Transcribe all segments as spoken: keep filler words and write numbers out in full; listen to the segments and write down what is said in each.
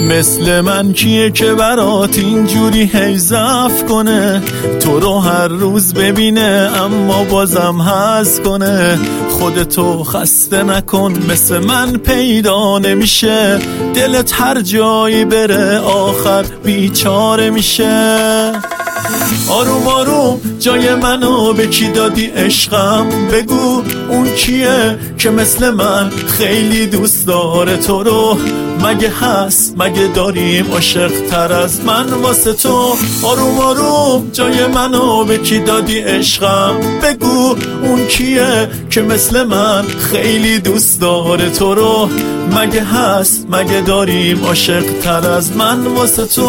مثل من کیه که برات اینجوری هی ضعف کنه، تو رو هر روز ببینه اما بازم حظ کنه. خودتو خسته نکن، مثل من پیدا نمیشه، دلت هر جایی بره آخر بیچاره میشه. آروم آروم جای منو به کی دادی عشقم، بگو اون کیه که مثل من خیلی دوست داره تو رو. مگه هست مگه داریم عاشق تر از من واسه تو. آروم آروم جای منو به کی دادی عشقم، بگو اون کیه که مثل من خیلی دوست داره تو رو. مگه هست مگه داریم عاشق تر از من واسه تو.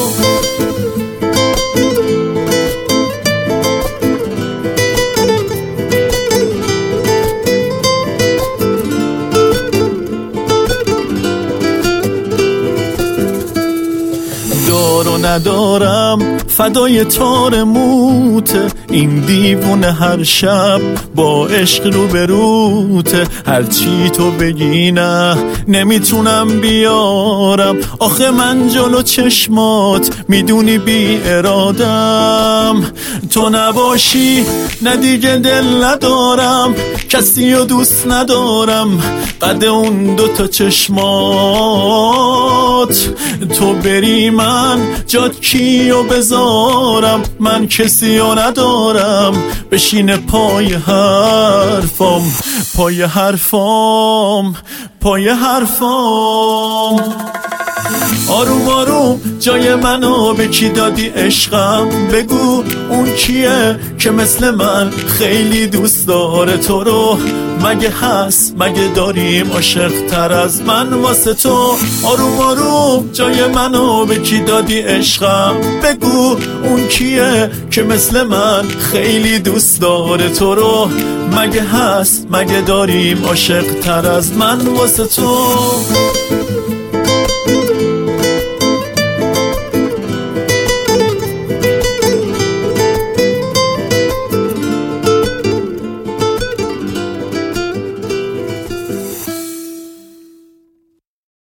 دارو ندارم فدای تار موته، این دیوونه هر شب با عشق رو بروته. هر چی تو بگی نه نمیتونم بیارم، آخه من جلو چشمات میدونی بی ارادم. تو نباشی نه دیگه دل ندارم، کسی رو دوست ندارم قد اون دوتا چشمات. تو بری من جات کیو بذارم، من کسی رو ندارم بشینه پای حرفام، پای حرفام، پای حرفام. آروم آروم جای منو به کی دادی عشقم، بگو اون کیه که مثل من خیلی دوست داره تو رو. مگه هست مگه داریم عاشق تر از من واسه تو. آروم آروم جای منو به کی دادی عشقم، بگو اون کیه که مثل من خیلی دوست داره تو رو. مگه هست مگه داریم عاشق تر از من واسه تو.